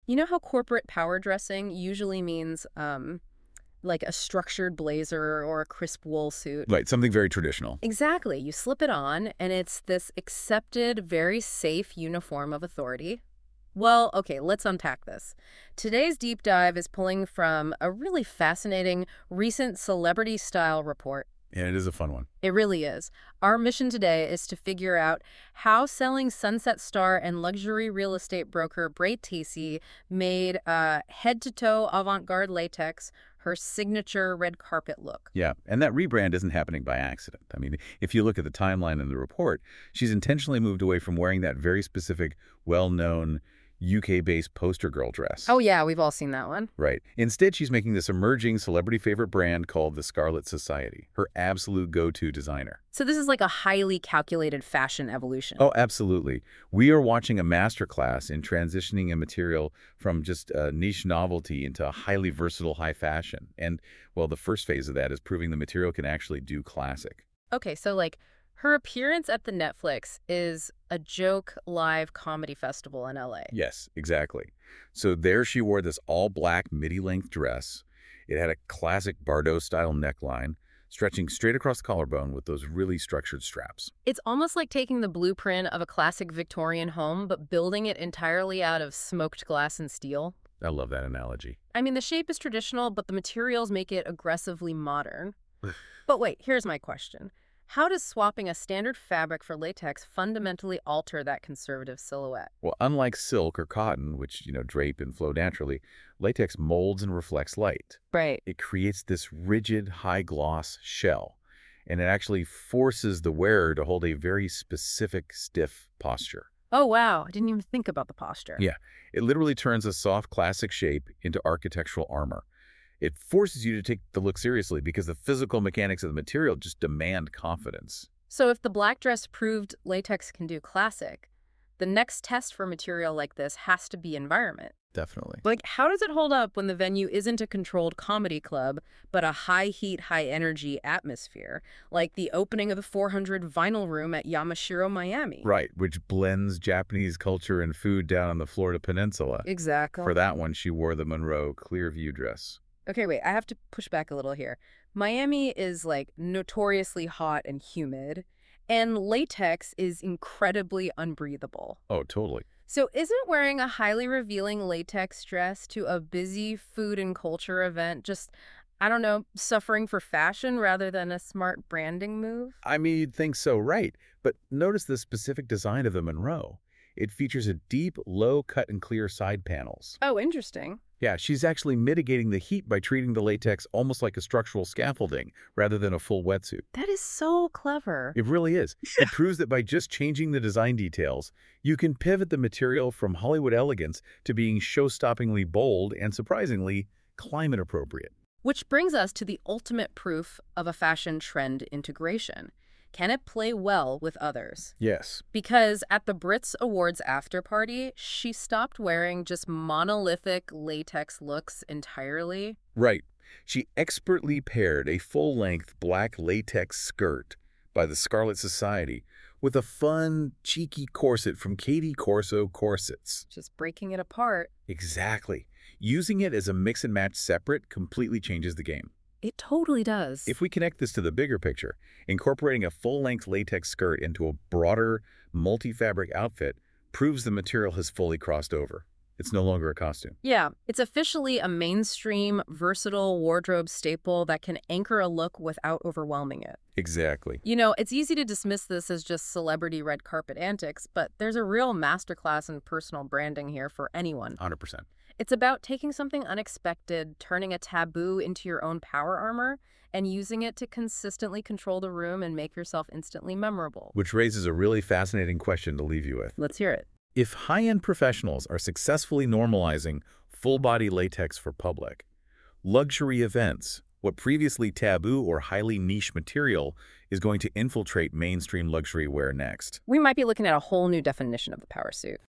You know how corporate power dressing usually means like a structured blazer or a crisp wool suit? Right, something very traditional. Exactly. You slip it on, and it's this accepted, very safe uniform of authority. Well, okay, let's unpack this. Today's deep dive is pulling from a really fascinating recent celebrity style report. And it is a fun one. It really is. Our mission today is to figure out how selling Sunset Star and luxury real estate broker Bray Tacey made head-to-toe avant-garde latex her signature red carpet look. Yeah, and that rebrand isn't happening by accident. I mean, if you look at the timeline in the report, she's intentionally moved away from wearing that very specific, well-known UK-based poster girl dress. Oh yeah, we've all seen that one. Right. Instead, she's making this emerging celebrity favorite brand called the Scarlet Society, her absolute go-to designer. So this is like a highly calculated fashion evolution. Oh, absolutely. We are watching a masterclass in transitioning a material from just a niche novelty into a highly versatile high fashion. And, well, the first phase of that is proving the material can actually do classic. Okay, so like her appearance at the Netflix is a joke live comedy festival in LA. Yes, exactly. So there she wore this all-black midi-length dress. It had a classic Bardot-style neckline, stretching straight across the collarbone with those really structured straps. It's almost like taking the blueprint of a classic Victorian home, but building it entirely out of smoked glass and steel. I love that analogy. I mean, the shape is traditional, but the materials make it aggressively modern. But wait, here's my question. How does swapping a standard fabric for latex fundamentally alter that conservative silhouette? Well, unlike silk or cotton, which, drape and flow naturally, latex molds and reflects light. Right. It creates this rigid, high-gloss shell, and it actually forces the wearer to hold a very specific, stiff posture. Oh, wow. I didn't even think about the posture. Yeah, it literally turns a soft, classic shape into architectural armor. It forces you to take the look seriously because the physical mechanics of the material just demand confidence. So if the black dress proved latex can do classic, the next test for material like this has to be environment. Definitely. Like, how does it hold up when the venue isn't a controlled comedy club, but a high-heat, high-energy atmosphere, like the opening of the 400 Vinyl Room at Yamashiro, Miami? Right, which blends Japanese culture and food down on the Florida Peninsula. Exactly. For that one, she wore the Monroe Clearview dress. Okay, wait, I have to push back a little here. Miami is like notoriously hot and humid, and latex is incredibly unbreathable. Oh, totally. So isn't wearing a highly revealing latex dress to a busy food and culture event just, I don't know, suffering for fashion rather than a smart branding move? I mean, you'd think so, right? But notice the specific design of the Monroe. It features a deep, low cut and clear side panels. Oh, interesting. Yeah, she's actually mitigating the heat by treating the latex almost like a structural scaffolding rather than a full wetsuit. That is so clever. It really is. It proves that by just changing the design details, you can pivot the material from Hollywood elegance to being show-stoppingly bold and, surprisingly, climate appropriate. Which brings us to the ultimate proof of a fashion trend integration. Can it play well with others? Yes. Because at the Brits Awards after party, she stopped wearing just monolithic latex looks entirely. Right. She expertly paired a full-length black latex skirt by the Scarlet Society with a fun, cheeky corset from Katie Corso Corsets. Just breaking it apart. Exactly. Using it as a mix and match separate completely changes the game. It totally does. If we connect this to the bigger picture, incorporating a full-length latex skirt into a broader, multi-fabric outfit proves the material has fully crossed over. It's no longer a costume. Yeah, it's officially a mainstream, versatile wardrobe staple that can anchor a look without overwhelming it. Exactly. You know, it's easy to dismiss this as just celebrity red carpet antics, but there's a real masterclass in personal branding here for anyone. 100%. It's about taking something unexpected, turning a taboo into your own power armor, and using it to consistently control the room and make yourself instantly memorable. Which raises a really fascinating question to leave you with. Let's hear it. If high-end professionals are successfully normalizing full-body latex for public, luxury events, what previously taboo or highly niche material is going to infiltrate mainstream luxury wear next? We might be looking at a whole new definition of the power suit.